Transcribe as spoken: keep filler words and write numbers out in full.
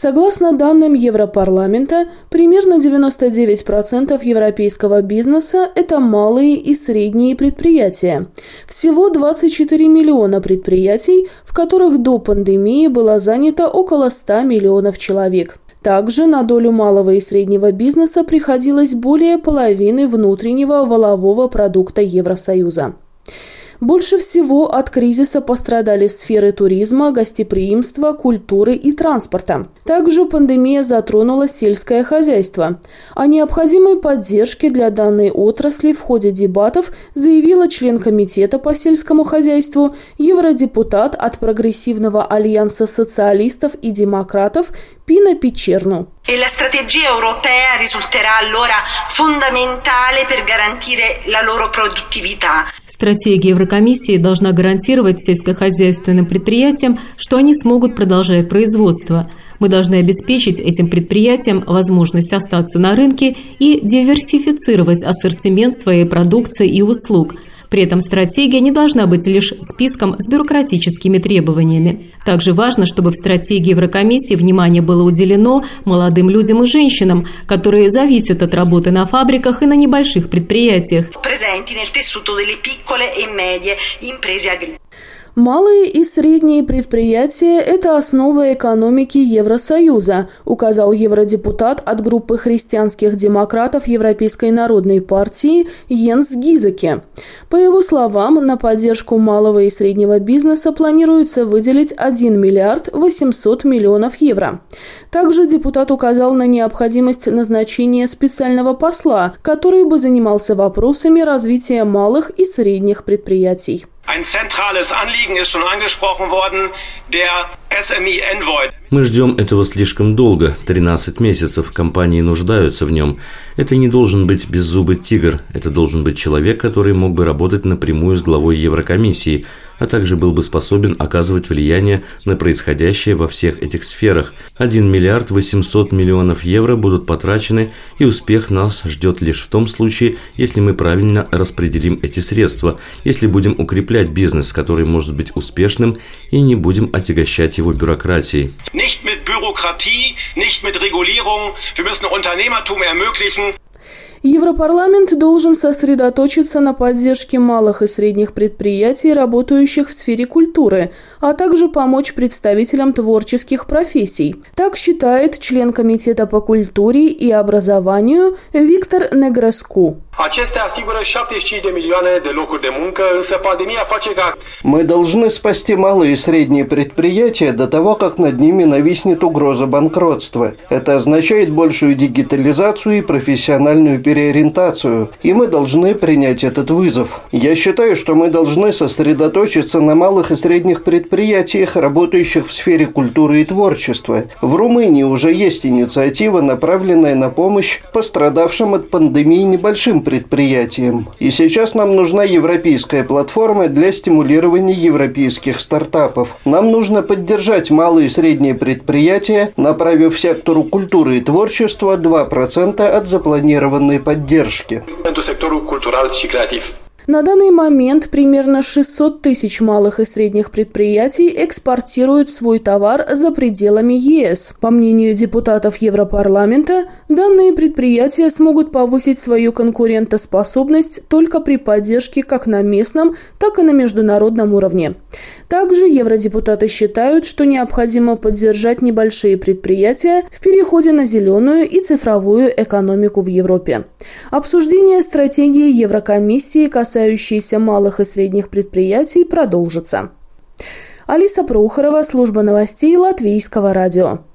Согласно данным Европарламента, примерно девяносто девять процентов европейского бизнеса – это малые и средние предприятия. Всего двадцать четыре миллиона предприятий, в которых до пандемии было занято около ста миллионов человек. Также на долю малого и среднего бизнеса приходилось более половины внутреннего валового продукта Евросоюза. Больше всего от кризиса пострадали сферы туризма, гостеприимства, культуры и транспорта. Также пандемия затронула сельское хозяйство. О необходимой поддержке для данной отрасли в ходе дебатов заявила член комитета по сельскому хозяйству, евродепутат от Прогрессивного альянса социалистов и демократов Пина Пичерну. E la strategia europea risulterà allora fondamentale per garantire la loro produttività. Стратегия Еврокомиссии должна гарантировать сельскохозяйственным предприятиям, что они смогут продолжать производство. Мы должны обеспечить этим предприятиям возможность остаться на рынке и диверсифицировать ассортимент своей продукции и услуг. При этом стратегия не должна быть лишь списком с бюрократическими требованиями. Также важно, чтобы в стратегии Еврокомиссии внимание было уделено молодым людям и женщинам, которые зависят от работы на фабриках и на небольших предприятиях. Малые и средние предприятия – это основа экономики Евросоюза, указал евродепутат от группы христианских демократов Европейской народной партии Йенс Гизеке. По его словам, на поддержку малого и среднего бизнеса планируется выделить один миллиард восемьсот миллионов евро. Также депутат указал на необходимость назначения специального посла, который бы занимался вопросами развития малых и средних предприятий. Ein zentrales Anliegen ist schon angesprochen worden, der эс эм и Envoy. Мы ждем этого слишком долго, тринадцать месяцев, компании нуждаются в нем. Это не должен быть беззубый тигр, это должен быть человек, который мог бы работать напрямую с главой Еврокомиссии, а также был бы способен оказывать влияние на происходящее во всех этих сферах. один миллиард восемьсот миллионов евро будут потрачены, и успех нас ждет лишь в том случае, если мы правильно распределим эти средства, если будем укреплять бизнес, который может быть успешным, и не будем отягощать его бюрократией. Nicht mit Bürokratie, nicht mit Regulierung. Wir müssen Unternehmertum ermöglichen. Европарламент должен сосредоточиться на поддержке малых и средних предприятий, работающих в сфере культуры, а также помочь представителям творческих профессий. Так считает член Комитета по культуре и образованию Виктор Негреску. Мы должны спасти малые и средние предприятия до того, как над ними нависнет угроза банкротства. Это означает большую дигитализацию и профессиональную переориентацию, и мы должны принять этот вызов. Я считаю, что мы должны сосредоточиться на малых и средних предприятиях, работающих в сфере культуры и творчества. В Румынии уже есть инициатива, направленная на помощь пострадавшим от пандемии небольшим предприятиям. И сейчас нам нужна европейская платформа для стимулирования европейских стартапов. Нам нужно поддержать малые и средние предприятия, направив сектору культуры и творчества два процента от запланированной поддержки. На данный момент примерно шестьсот тысяч малых и средних предприятий экспортируют свой товар за пределами е эс. По мнению депутатов Европарламента, данные предприятия смогут повысить свою конкурентоспособность только при поддержке как на местном, так и на международном уровне. Также евродепутаты считают, что необходимо поддержать небольшие предприятия в переходе на зеленую и цифровую экономику в Европе. Обсуждение стратегии Еврокомиссии, касающейся малых и средних предприятий, продолжится. Алиса Прохорова, служба новостей Латвийского радио.